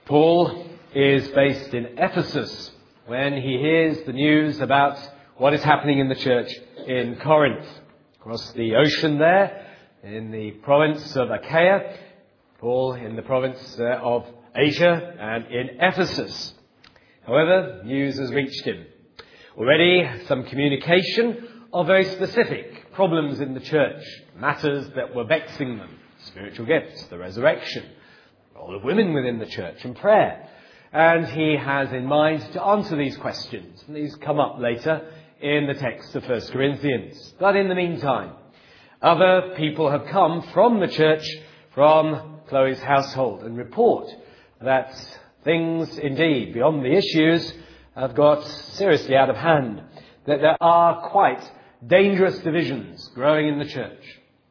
Paul is based in Ephesus when he hears the news about what is happening in the church in Corinth. Across the ocean there, in the province of Achaia, Paul in the province of Asia, and in Ephesus. However, news has reached him. Already some communication of very specific problems in the church, matters that were vexing them, spiritual gifts, the resurrection, the role of women within the church, and prayer. And he has in mind to answer these questions. And these come up later in the text of 1 Corinthians. But in the meantime, other people have come from the church, from Chloe's household, and report that things indeed beyond the issues have got seriously out of hand, that there are quite dangerous divisions growing in the church.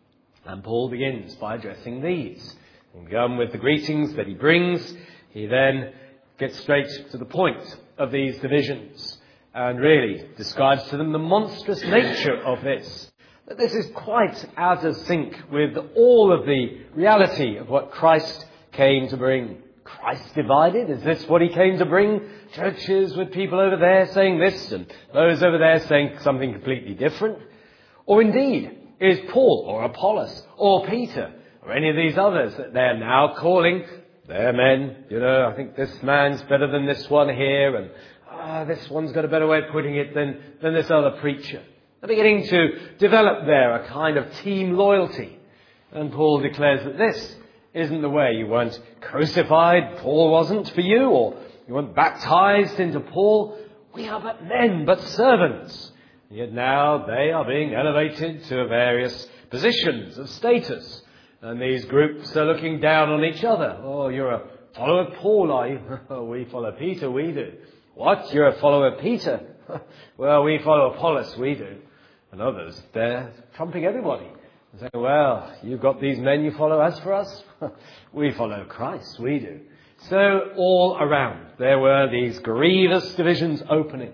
And Paul begins by addressing these. And begun with the greetings that he brings, he then gets straight to the point of these divisions and really describes to them the monstrous nature of this. That this is quite out of sync with all of the reality of what Christ came to bring. Christ divided? Is this what he came to bring? Churches with people over there saying this and those over there saying something completely different? Or indeed, is Paul or Apollos or Peter or any of these others that they're now calling their men, I think this man's better than this one here, and this one's got a better way of putting it than this other preacher. They're beginning to develop there a kind of team loyalty. And Paul declares that this isn't the way. You weren't crucified, Paul wasn't for you, or you weren't baptized into Paul. We are but men, but servants. And yet now they are being elevated to various positions of status. And these groups are looking down on each other. Oh, you're a follower of Paul, are you? We follow Peter, we do. What? You're a follower of Peter? Well, we follow Apollos, we do. And others, they're trumping everybody. And saying, well, you've got these men you follow. As for us, we follow Christ, we do. So all around, there were these grievous divisions opening.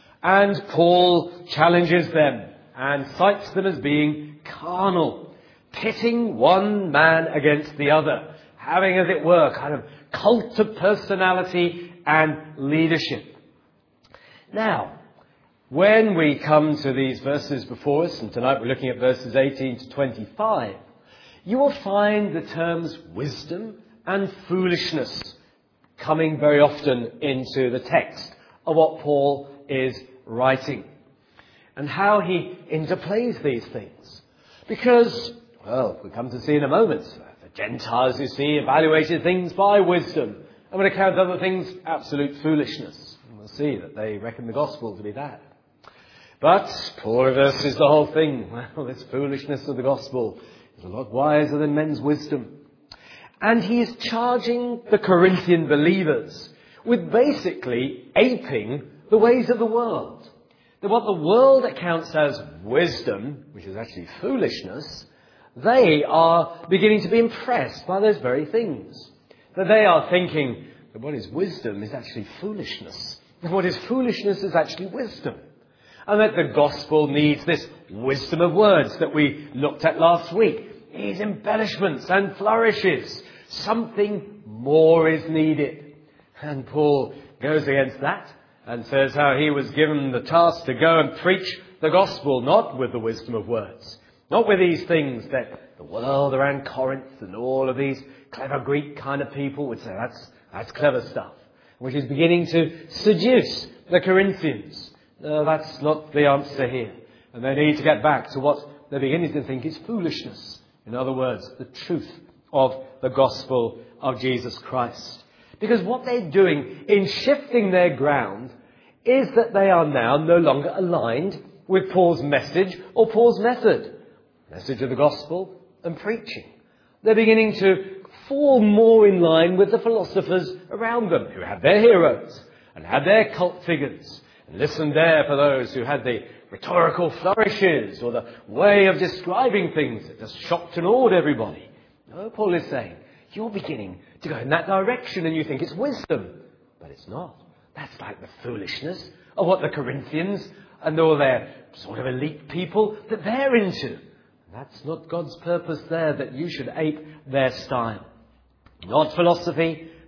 And Paul challenges them and cites them as being carnal, pitting one man against the other, having, as it were, kind of cult of personality and leadership. Now, when we come to these verses before us, and tonight we're looking at verses 18 to 25, you will find the terms wisdom and foolishness coming very often into the text of what Paul is writing, and how he interplays these things. Because, well, we come to see in a moment, the Gentiles, you see, evaluated things by wisdom, and when it counts other things, absolute foolishness. And we'll see that they reckon the gospel to be that. But Paul reverses the whole thing. Well, this foolishness of the gospel is a lot wiser than men's wisdom. And he is charging the Corinthian believers with basically aping the ways of the world. That what the world accounts as wisdom, which is actually foolishness, they are beginning to be impressed by those very things. That they are thinking that what is wisdom is actually foolishness. And what is foolishness is actually wisdom. And that the gospel needs this wisdom of words that we looked at last week. These embellishments and flourishes. Something more is needed. And Paul goes against that and says how he was given the task to go and preach the gospel, not with the wisdom of words, not with these things that the world around Corinth and all of these clever Greek kind of people would say, that's clever stuff, which is beginning to seduce the Corinthians. No, that's not the answer here. And they need to get back to what they're beginning to think is foolishness. In other words, the truth of the gospel of Jesus Christ. Because what they're doing in shifting their ground is that they are now no longer aligned with Paul's message or Paul's method. Message of the gospel and preaching. They're beginning to fall more in line with the philosophers around them who had their heroes and had their cult figures. And listen there for those who had the rhetorical flourishes or the way of describing things that just shocked and awed everybody. No, Paul is saying, you're beginning to go in that direction and you think it's wisdom. But it's not. That's like the foolishness of what the Corinthians and all their sort of elite people that they're into. That's not God's purpose there, that you should ape their style. Not philosophy,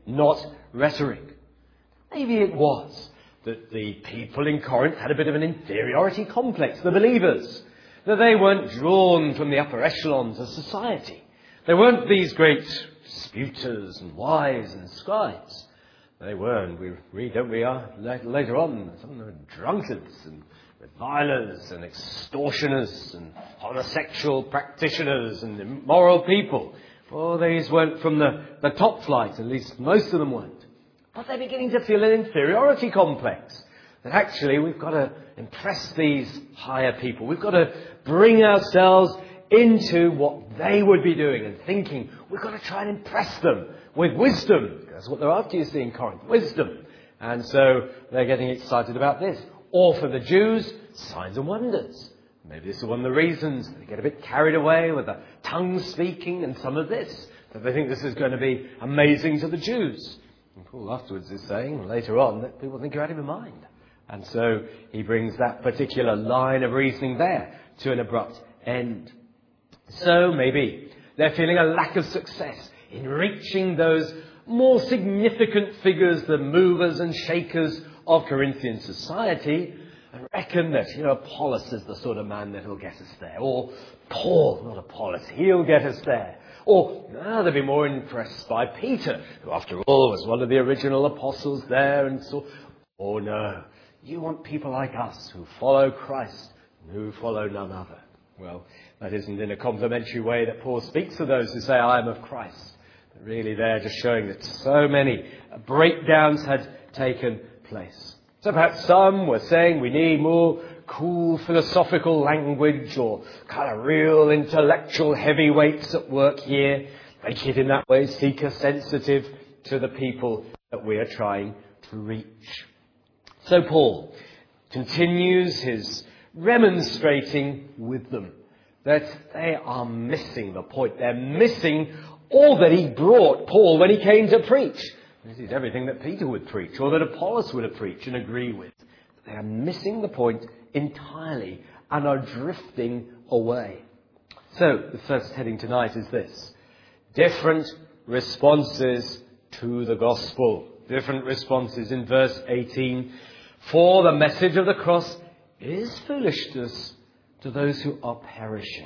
not rhetoric. Maybe it was that the people in Corinth had a bit of an inferiority complex, the believers, that they weren't drawn from the upper echelons of society. They weren't these great disputers and wise and scribes. They were, and we read, don't we, later on, some of them were drunkards and revilers and extortioners and homosexual practitioners and immoral people. Well, these weren't from the top flight, at least most of them weren't. But they're beginning to feel an inferiority complex. That actually we've got to impress these higher people. We've got to bring ourselves into what they would be doing and thinking. We've got to try and impress them with wisdom. That's what they're after, you see, in Corinth. Wisdom. And so they're getting excited about this. Or for the Jews, signs and wonders. Maybe this is one of the reasons they get a bit carried away with the tongue speaking and some of this. That they think this is going to be amazing to the Jews. And Paul afterwards is saying, later on, that people think you're out of your mind. And so he brings that particular line of reasoning there to an abrupt end. So maybe they're feeling a lack of success in reaching those more significant figures, the movers and shakers of Corinthian society, and reckon that, Apollos is the sort of man that will get us there. Or Paul, not Apollos, he'll get us there. Or they'll be more impressed by Peter, who after all was one of the original apostles there. And so, oh no, you want people like us who follow Christ and who follow none other. Well, that isn't in a complimentary way that Paul speaks to those who say, I am of Christ. But really they're just showing that so many breakdowns had taken place. So perhaps some were saying we need more cool philosophical language or kind of real intellectual heavyweights at work here. Make it in that way seeker sensitive to the people that we are trying to reach. So Paul continues his remonstrating with them that they are missing the point. They're missing all that he brought Paul when he came to preach. This is everything that Peter would preach or that Apollos would have preached and agree with. They are missing the point entirely and are drifting away. So the first heading tonight is this: different responses to the gospel. Different responses in verse 18. For the message of the cross is foolishness to those who are perishing.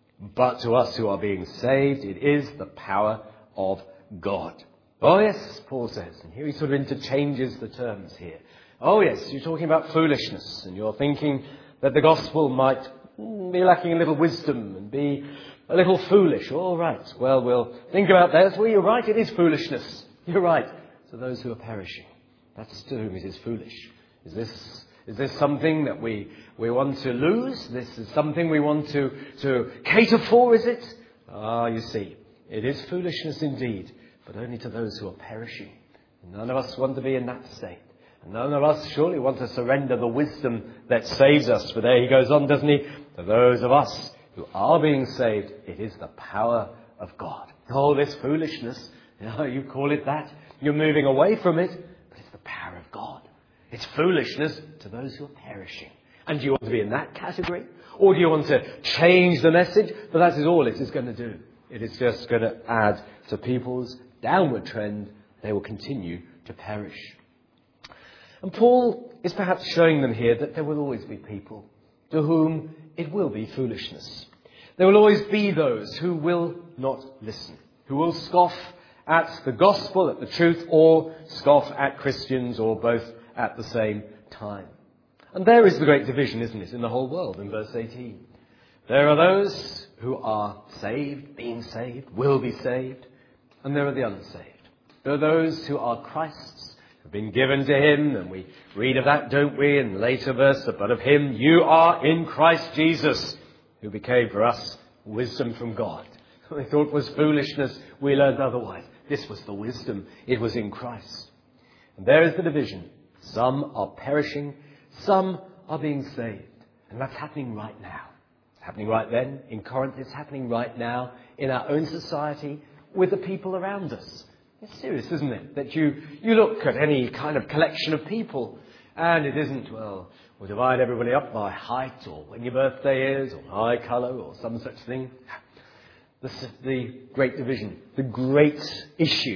But to us who are being saved, it is the power of God. Oh yes, Paul says, and here he sort of interchanges the terms here. Oh yes, you're talking about foolishness, and you're thinking that the gospel might be lacking a little wisdom and be a little foolish. All right, well, we'll think about that. Well, you're right, it is foolishness. You're right, to those who are perishing. That's to whom it is foolish. Is this something that we want to lose? This is something we want to cater for, is it? You see, it is foolishness indeed, but only to those who are perishing. None of us want to be in that state. And none of us surely want to surrender the wisdom that saves us. But there he goes on, doesn't he? To those of us who are being saved, it is the power of God. Oh, this foolishness, you call it that. You're moving away from it, but it's the power of God. It's foolishness to those who are perishing. And do you want to be in that category? Or do you want to change the message? But that is all it is going to do. It is just going to add to people's downward trend. They will continue to perish. And Paul is perhaps showing them here that there will always be people to whom it will be foolishness. There will always be those who will not listen, who will scoff at the gospel, at the truth, or scoff at Christians, or both at the same time. And there is the great division, isn't it, in the whole world in verse 18. There are those who are saved, being saved, will be saved, and there are the unsaved. There are those who are Christ's, have been given to him, and we read of that, don't we, in later verse, but of him you are in Christ Jesus, who became for us wisdom from God. What they thought was foolishness, we learned otherwise. This was the wisdom. It was in Christ. And there is the division. Some are perishing, some are being saved. And that's happening right now. It's happening right then in Corinth. It's happening right now in our own society with the people around us. It's serious, isn't it? That you look at any kind of collection of people and it isn't, well, we'll divide everybody up by height or when your birthday is or eye colour or some such thing. This is the great division, the great issue,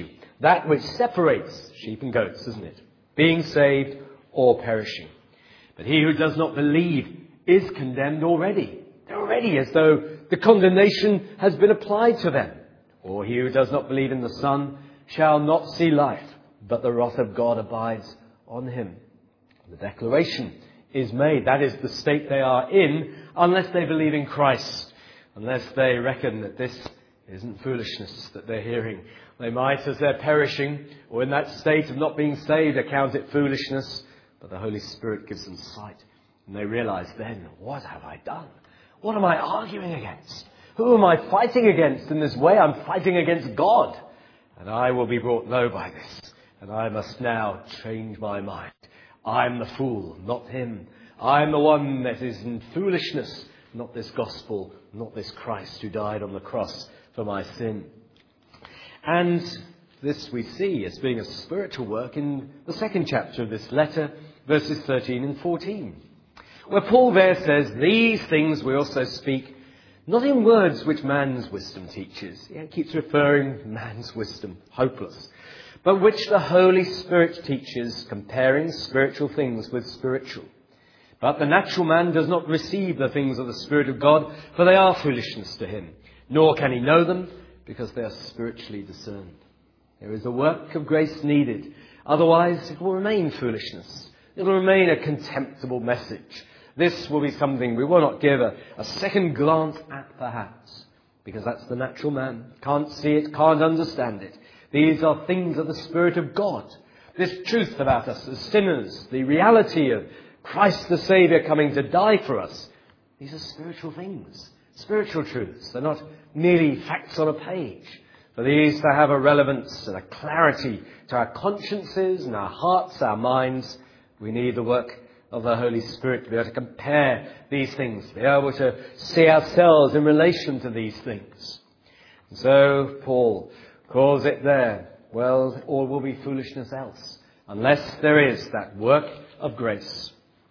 that which separates sheep and goats, isn't it? Being saved or perishing. But he who does not believe is condemned already. They're already as though the condemnation has been applied to them. Or he who does not believe in the Son shall not see life, but the wrath of God abides on him. The declaration is made. That is the state they are in, unless they believe in Christ, unless they reckon that this isn't foolishness that they're hearing. They might, as they're perishing, or in that state of not being saved, account it foolishness, but the Holy Spirit gives them sight. And they realize then, what have I done? What am I arguing against? Who am I fighting against in this way? I'm fighting against God. And I will be brought low by this. And I must now change my mind. I'm the fool, not him. I'm the one that is in foolishness, not this gospel, not this Christ who died on the cross for my sin. And this we see as being a spiritual work in the second chapter of this letter, verses 13 and 14, where Paul there says, these things we also speak, not in words which man's wisdom teaches. He keeps referring man's wisdom, hopeless, but which the Holy Spirit teaches, comparing spiritual things with spiritual. But the natural man does not receive the things of the Spirit of God, for they are foolishness to him, nor can he know them, because they are spiritually discerned. There is a work of grace needed. Otherwise, it will remain foolishness. It will remain a contemptible message. This will be something we will not give a second glance at, perhaps, because that's the natural man. Can't see it, can't understand it. These are things of the Spirit of God. This truth about us as sinners, the reality of Christ the Saviour coming to die for us, these are spiritual things, spiritual truths. They're not merely facts on a page. For these to have a relevance and a clarity to our consciences and our hearts, our minds, we need the work of the Holy Spirit to be able to compare these things, to be able to see ourselves in relation to these things. And so Paul calls it there, well, all will be foolishness else, unless there is that work of grace.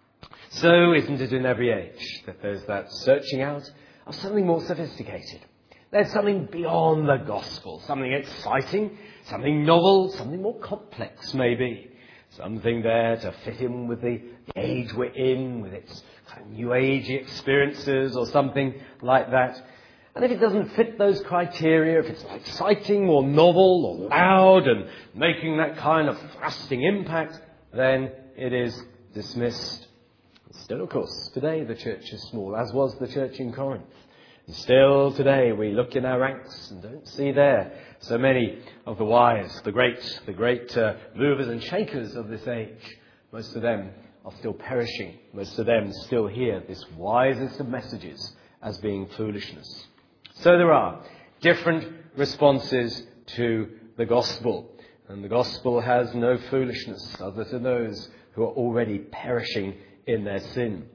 So isn't it in every age that there's that searching out of something more sophisticated? There's something beyond the gospel, something exciting, something novel, something more complex maybe. Something there to fit in with the age we're in, with its kind of new age experiences or something like that. And if it doesn't fit those criteria, if it's exciting or novel or loud and making that kind of thrusting impact, then it is dismissed. Still, of course, today the church is small, as was the church in Corinth. And still today we look in our ranks and don't see there so many of the wise, the great movers and shakers of this age. Most of them are still perishing. Most of them still hear this wisest of messages as being foolishness. So there are different responses to the gospel. And the gospel has no foolishness other to those who are already perishing in their sin.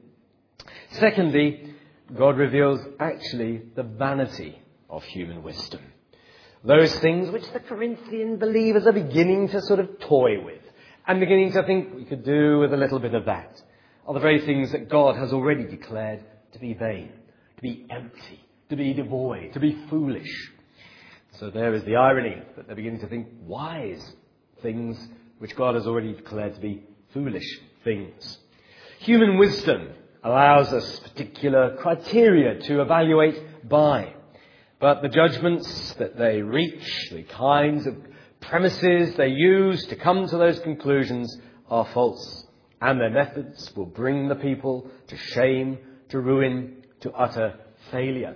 Secondly, God reveals actually the vanity of human wisdom. Those things which the Corinthian believers are beginning to sort of toy with and beginning to think we could do with a little bit of that are the very things that God has already declared to be vain, to be empty, to be devoid, to be foolish. So there is the irony that they're beginning to think wise things which God has already declared to be foolish things. Human wisdom allows us particular criteria to evaluate by. But the judgments that they reach, the kinds of premises they use to come to those conclusions are false. And their methods will bring the people to shame, to ruin, to utter failure.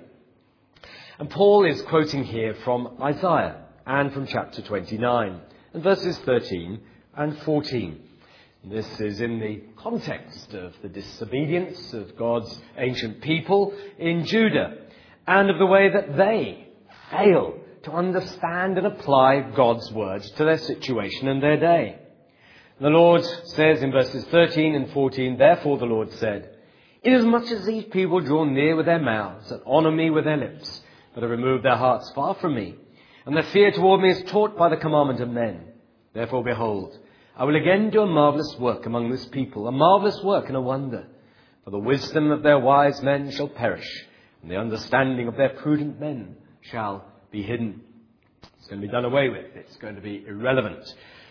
And Paul is quoting here from Isaiah and from chapter 29 and verses 13 and 14. This is in the context of the disobedience of God's ancient people in Judah and of the way that they fail to understand and apply God's words to their situation and their day. The Lord says in verses 13 and 14, "Therefore the Lord said, Inasmuch as these people draw near with their mouths and honour me with their lips, but have removed their hearts far from me, and their fear toward me is taught by the commandment of men. Therefore, behold, I will again do a marvellous work among this people, a marvellous work and a wonder. For the wisdom of their wise men shall perish, and the understanding of their prudent men shall be hidden." It's going to be done away with. It's going to be irrelevant.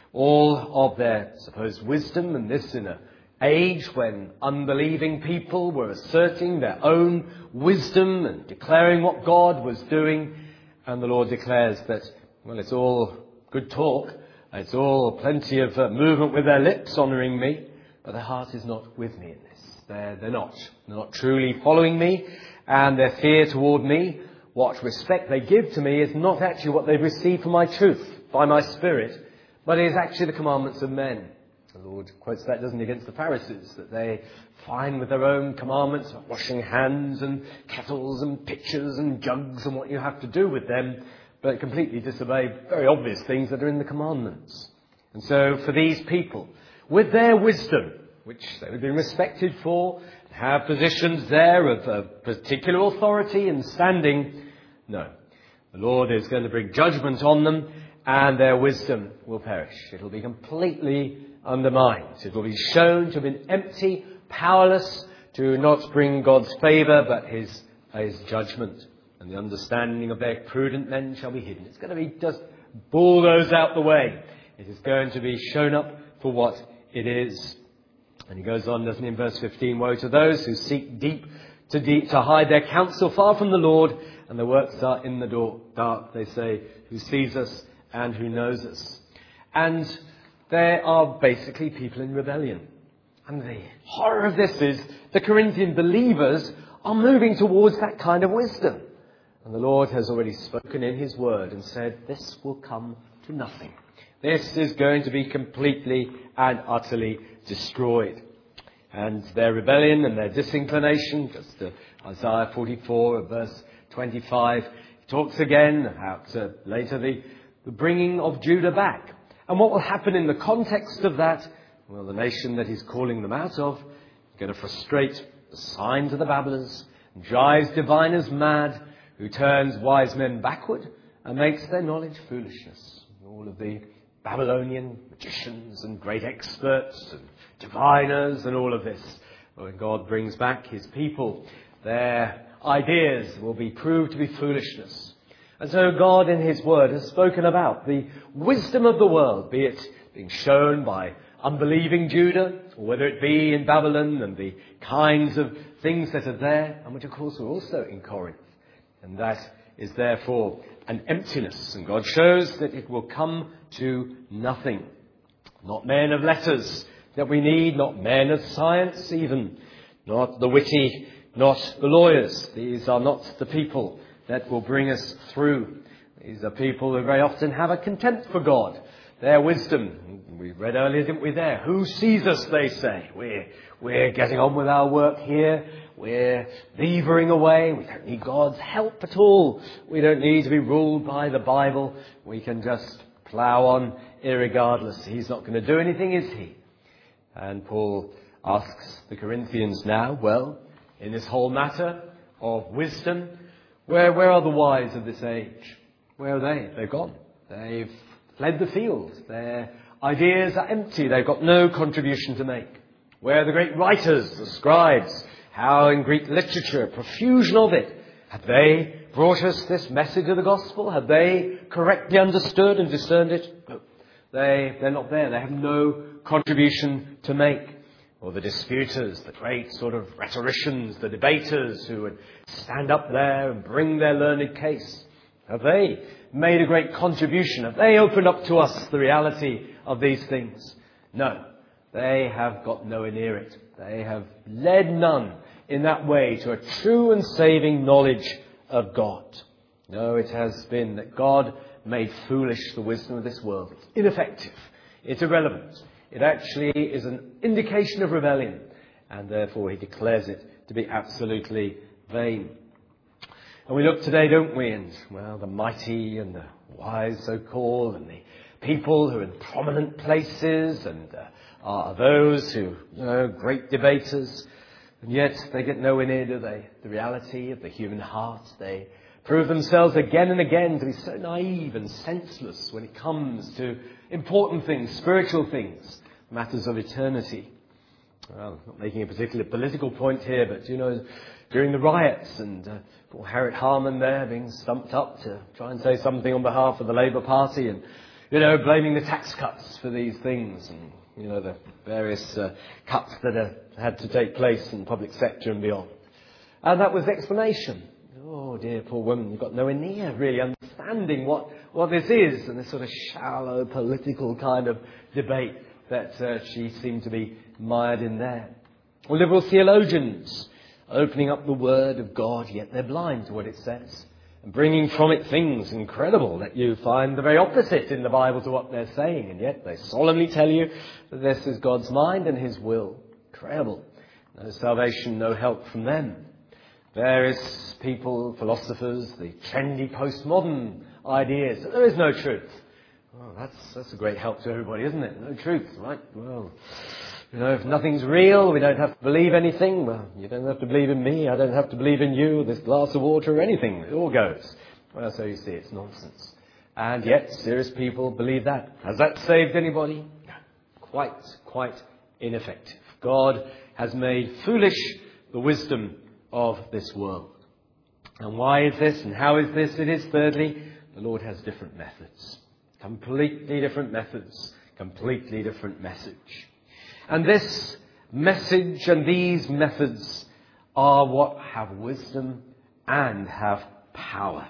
All of their supposed wisdom, and this in an age when unbelieving people were asserting their own wisdom and declaring what God was doing. And the Lord declares that, well, it's all good talk. It's all plenty of movement with their lips honouring me, but their heart is not with me in this. They're not truly following me, and their fear toward me, what respect they give to me, is not actually what they've received from my truth, by my Spirit, but it is actually the commandments of men. The Lord quotes that, doesn't he, against the Pharisees, that they find with their own commandments, washing hands and kettles and pitchers and jugs and what you have to do with them, but completely disobey very obvious things that are in the commandments. And so for these people, with their wisdom, which they would be respected for, have positions there of particular authority and standing, no. The Lord is going to bring judgment on them, and their wisdom will perish. It will be completely undermined. It will be shown to have been empty, powerless, to not bring God's favour, but his judgment. And the understanding of their prudent men shall be hidden. It's going to be just bulldozed out the way. It is going to be shown up for what it is. And he goes on, doesn't he, in verse 15, woe to those who seek deep to hide their counsel far from the Lord, and their works are in the dark, they say, who sees us and who knows us. And there are basically people in rebellion. And the horror of this is the Corinthian believers are moving towards that kind of wisdom. And the Lord has already spoken in his word and said, this will come to nothing. This is going to be completely and utterly destroyed. And their rebellion and their disinclination, just Isaiah 44 verse 25, talks again about later the bringing of Judah back. And what will happen in the context of that? Well, the nation that he's calling them out of is going to frustrate the signs of the babblers, drives diviners mad, who turns wise men backward and makes their knowledge foolishness. All of the Babylonian magicians and great experts and diviners and all of this. When God brings back his people, their ideas will be proved to be foolishness. And so God in his word has spoken about the wisdom of the world, be it being shown by unbelieving Judah, or whether it be in Babylon and the kinds of things that are there, and which of course are also in Corinth. And that is therefore an emptiness. And God shows that it will come to nothing. Not men of letters that we need, not men of science even, not the witty, not the lawyers. These are not the people that will bring us through. These are people who very often have a contempt for God. Their wisdom, we read earlier, didn't we, there? Who sees us, they say. We're getting on with our work here. We're beavering away. We don't need God's help at all. We don't need to be ruled by the Bible. We can just plough on irregardless. He's not going to do anything, is he? And Paul asks the Corinthians now, well, in this whole matter of wisdom, where are the wise of this age? Where are they? They've gone. They've fled the field. Their ideas are empty. They've got no contribution to make. Where are the great writers, the scribes? How in Greek literature, profusion of it. Have they brought us this message of the gospel? Have they correctly understood and discerned it? No. They're not there. They have no contribution to make. Or the disputers, the great sort of rhetoricians, the debaters who would stand up there and bring their learned case. Have they made a great contribution? Have they opened up to us the reality of these things? No. They have got nowhere near it. They have led none in that way to a true and saving knowledge of God. No, it has been that God made foolish the wisdom of this world. It's ineffective. It's irrelevant. It actually is an indication of rebellion, and therefore he declares it to be absolutely vain. And we look today, don't we, and, well, the mighty and the wise, so-called, and the people who are in prominent places, and are those who, great debaters, and yet they get nowhere near, do they, the reality of the human heart. They prove themselves again and again to be so naive and senseless when it comes to important things, spiritual things, matters of eternity. Well, not making a particular political point here, but, during the riots and poor Harriet Harman there being stumped up to try and say something on behalf of the Labour Party and, blaming the tax cuts for these things and, the various cuts that have had to take place in the public sector and beyond. And that was the explanation. Oh dear, poor woman, you've got nowhere near really understanding what this is, and this sort of shallow political kind of debate that she seemed to be mired in there. Or liberal theologians opening up the Word of God, yet they're blind to what it says, and bringing from it things incredible that you find the very opposite in the Bible to what they're saying, and yet they solemnly tell you that this is God's mind and His will. Incredible. No salvation, no help from them. Various people, philosophers, the trendy postmodern ideas that there is no truth. Well, that's a great help to everybody, isn't it? No truth, right? Well, if nothing's real, we don't have to believe anything. Well, you don't have to believe in me. I don't have to believe in you, this glass of water, or anything. It all goes. Well, so you see, it's nonsense. And yet, serious people believe that. Has that saved anybody? No. Quite ineffective. God has made foolish the wisdom of this world. And why is this and how is this? It is, thirdly, the Lord has different methods. Completely different methods. Completely different message. And this message and these methods are what have wisdom and have power.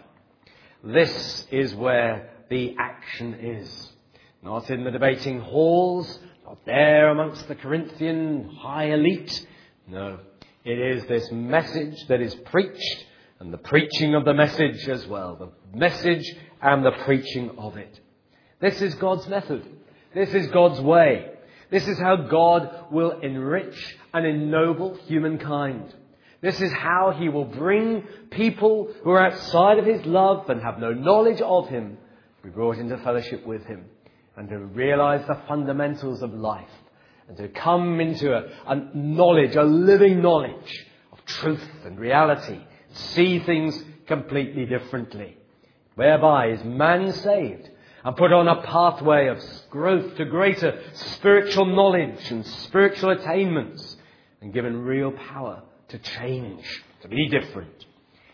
This is where the action is. Not in the debating halls, not there amongst the Corinthian high elite. No. It is this message that is preached and the preaching of the message as well. The message and the preaching of it. This is God's method. This is God's way. This is how God will enrich and ennoble humankind. This is how He will bring people who are outside of His love and have no knowledge of Him to be brought into fellowship with Him and to realize the fundamentals of life. And to come into a knowledge, a living knowledge of truth and reality. See things completely differently. Whereby is man saved and put on a pathway of growth to greater spiritual knowledge and spiritual attainments. And given real power to change, to be different.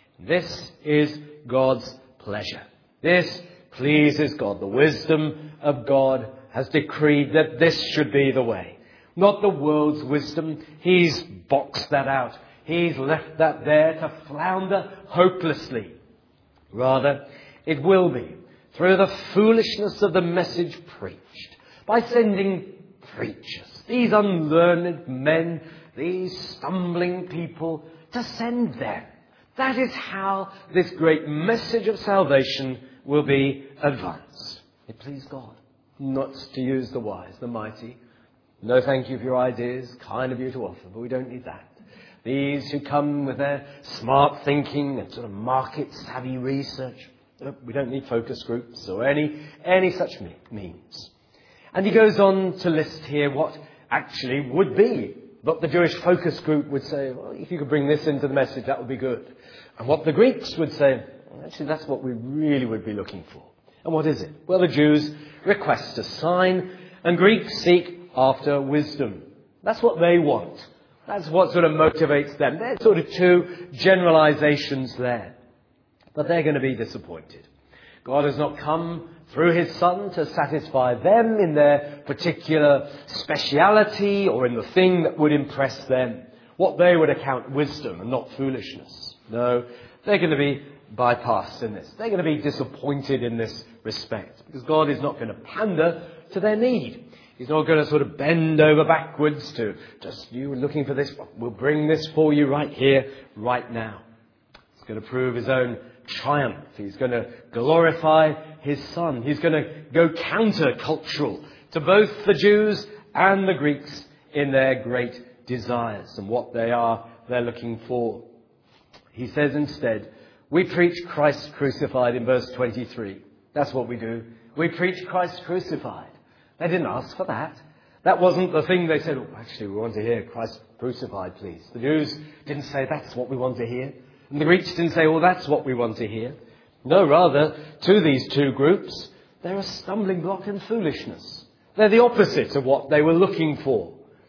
This is God's pleasure. This pleases God. The wisdom of God has decreed that this should be the way. Not the world's wisdom. He's boxed that out. He's left that there to flounder hopelessly. Rather, it will be through the foolishness of the message preached, by sending preachers, these unlearned men, these stumbling people, to send them. That is how this great message of salvation will be advanced. It pleased God not to use the wise, the mighty. No thank you for your ideas, kind of you to offer, but we don't need that. These who come with their smart thinking and sort of market-savvy research, we don't need focus groups or any such means. And he goes on to list here what actually would be what the Jewish focus group would say, well, if you could bring this into the message, that would be good. And what the Greeks would say, well, actually that's what we really would be looking for. And what is it? Well, the Jews request a sign, and Greeks seek after wisdom. That's what they want. That's what sort of motivates them. There's sort of two generalizations there. But they're going to be disappointed. God has not come through His Son to satisfy them in their particular speciality or in the thing that would impress them. What they would account wisdom and not foolishness. No, they're going to be bypassed in this. They're going to be disappointed in this respect. Because God is not going to pander to their need. He's not going to sort of bend over backwards to just, you were looking for this, we'll bring this for you right here, right now. He's going to prove His own triumph. He's going to glorify His Son. He's going to go counter-cultural to both the Jews and the Greeks in their great desires and what they're looking for. He says instead, we preach Christ crucified in verse 23. That's what we do. We preach Christ crucified. They didn't ask for that. That wasn't the thing they said, oh, actually, we want to hear Christ crucified, please. The Jews didn't say, that's what we want to hear. And the Greeks didn't say, well, that's what we want to hear. No, rather, to these two groups, they're a stumbling block and foolishness. They're the opposite of what they were looking for.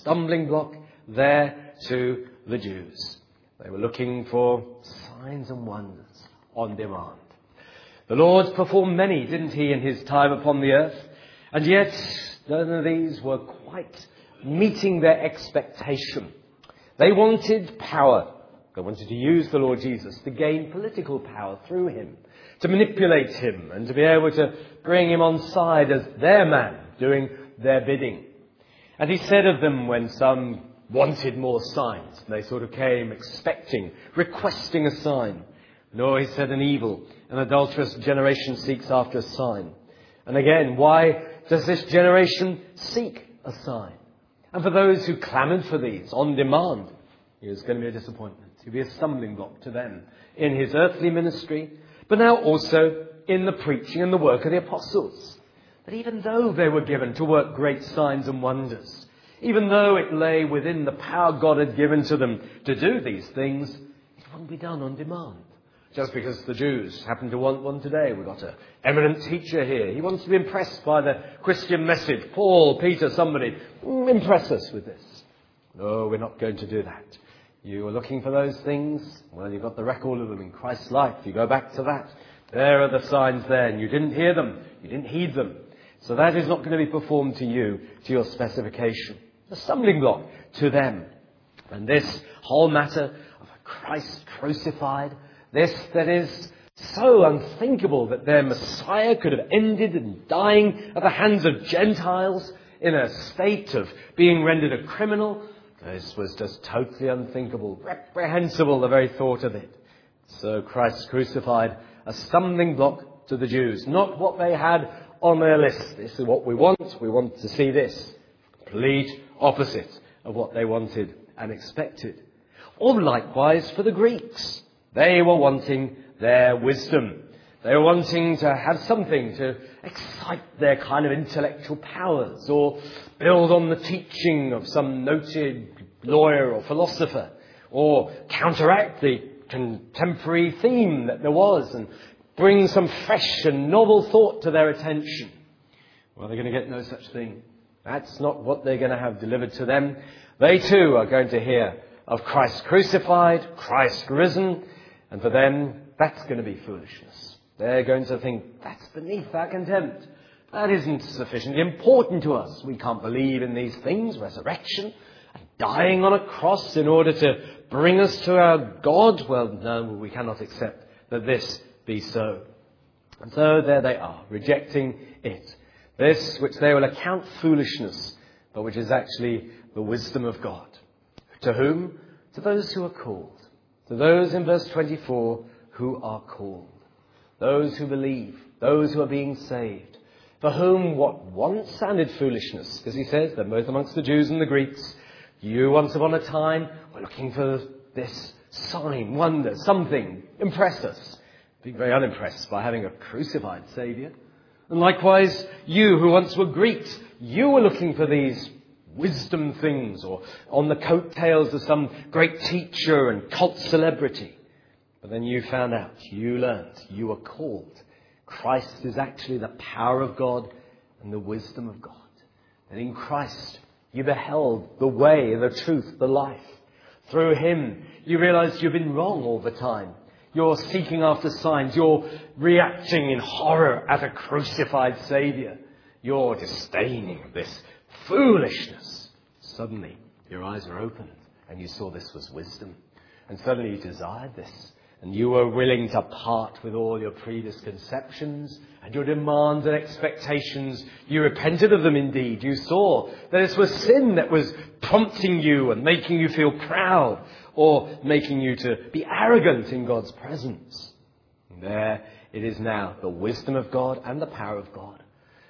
stumbling block there to the Jews. They were looking for signs and wonders on demand. The Lord performed many, didn't he, in his time upon the earth? And yet, none of these were quite meeting their expectation. They wanted power. They wanted to use the Lord Jesus to gain political power through him, to manipulate him and to be able to bring him on side as their man, doing their bidding. And he said of them, when some wanted more signs, they sort of came expecting, requesting a sign. No, he said, an evil, an adulterous generation seeks after a sign. And again, why does this generation seek a sign? And for those who clamoured for these on demand, it was going to be a disappointment. It would be a stumbling block to them in his earthly ministry, but now also in the preaching and the work of the apostles. That even though they were given to work great signs and wonders, even though it lay within the power God had given to them to do these things, it wouldn't be done on demand. Just because the Jews happen to want one today. We've got an eminent teacher here. He wants to be impressed by the Christian message. Paul, Peter, somebody, impress us with this. No, we're not going to do that. You were looking for those things? Well, you've got the record of them in Christ's life. You go back to that. There are the signs there, and you didn't hear them. You didn't heed them. So that is not going to be performed to you, to your specification. A stumbling block to them. And this whole matter of Christ crucified, this that is so unthinkable that their Messiah could have ended in dying at the hands of Gentiles in a state of being rendered a criminal. This was just totally unthinkable, reprehensible, the very thought of it. So Christ crucified, a stumbling block to the Jews. Not what they had on their list. This is what we want. We want to see this. Complete opposite of what they wanted and expected. Or likewise for the Greeks. They were wanting their wisdom. They were wanting to have something to excite their kind of intellectual powers or build on the teaching of some noted lawyer or philosopher or counteract the contemporary theme that there was and bring some fresh and novel thought to their attention. Well, they're going to get no such thing. That's not what they're going to have delivered to them. They too are going to hear of Christ crucified, Christ risen, and for them, that's going to be foolishness. They're going to think, that's beneath our contempt. That isn't sufficiently important to us. We can't believe in these things, resurrection, and dying on a cross in order to bring us to our God. Well, no, we cannot accept that this be so. And so there they are, rejecting it. This which they will account foolishness, but which is actually the wisdom of God. To whom? To those who are called. To those in verse 24 who are called. Those who believe. Those who are being saved. For whom what once sounded foolishness, because he says they're both amongst the Jews and the Greeks. You once upon a time were looking for this sign, wonder, something, impress us. Being very unimpressed by having a crucified Saviour. And likewise, you who once were Greeks, you were looking for these wisdom things or on the coattails of some great teacher and cult celebrity. But then you found out, you learned, you were called. Christ is actually the power of God and the wisdom of God. And in Christ, you beheld the way, the truth, the life. Through him, you realized you've been wrong all the time. You're seeking after signs. You're reacting in horror at a crucified Saviour. You're disdaining this foolishness. Suddenly, your eyes were opened and you saw this was wisdom. And suddenly you desired this. And you were willing to part with all your previous conceptions and your demands and expectations. You repented of them indeed. You saw that this was sin that was prompting you and making you feel proud or making you to be arrogant in God's presence. And there it is now, the wisdom of God and the power of God.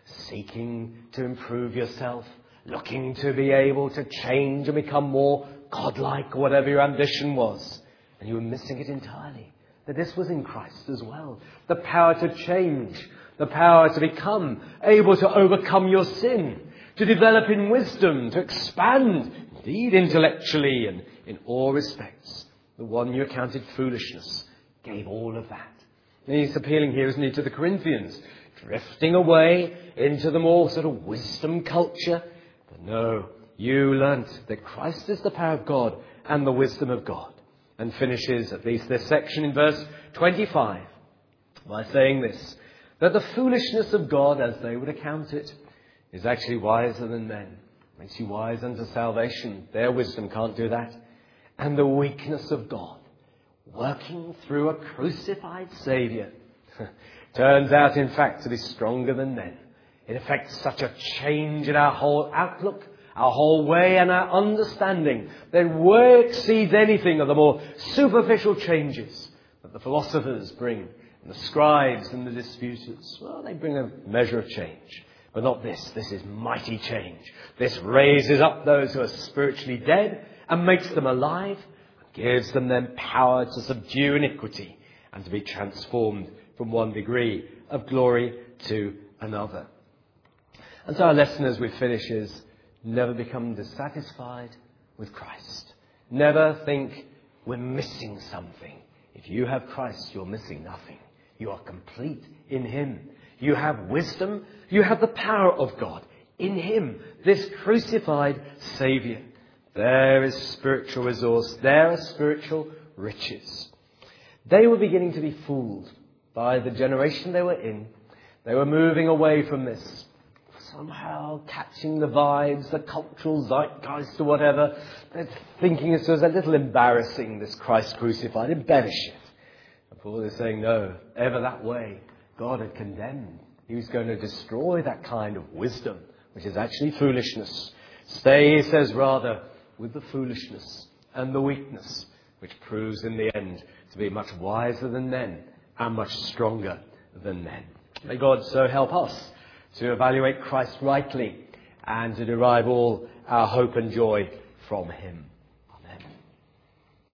Seeking to improve yourself, looking to be able to change and become more godlike or whatever your ambition was. And you were missing it entirely. That this was in Christ as well. The power to change. The power to become able to overcome your sin. To develop in wisdom. To expand, indeed intellectually and in all respects. The one you accounted foolishness gave all of that. And he's appealing here, isn't he, to the Corinthians. Drifting away into the more sort of wisdom culture. But no, you learnt that Christ is the power of God and the wisdom of God. And finishes at least this section in verse 25 by saying this, that the foolishness of God, as they would account it, is actually wiser than men. Makes you wise unto salvation. Their wisdom can't do that. And the weakness of God, working through a crucified Saviour, turns out in fact to be stronger than men. It effects such a change in our whole outlook, our whole way and our understanding that way exceeds anything of the more superficial changes that the philosophers bring, and the scribes and the disputers. Well, they bring a measure of change. But not this. This is mighty change. This raises up those who are spiritually dead and makes them alive, and gives them then power to subdue iniquity and to be transformed from one degree of glory to another. And so our lesson as we finish is, never become dissatisfied with Christ. Never think we're missing something. If you have Christ, you're missing nothing. You are complete in Him. You have wisdom. You have the power of God in Him, this crucified Saviour. There is spiritual resource. There are spiritual riches. They were beginning to be fooled by the generation they were in. They were moving away from this, somehow catching the vibes, the cultural zeitgeist or whatever. They're thinking it was a little embarrassing, this Christ crucified. Embellish it. And Paul is saying, no, ever that way. God had condemned. He was going to destroy that kind of wisdom, which is actually foolishness. Stay, he says, rather, with the foolishness and the weakness, which proves in the end to be much wiser than men and much stronger than men. May God so help us to evaluate Christ rightly and to derive all our hope and joy from Him.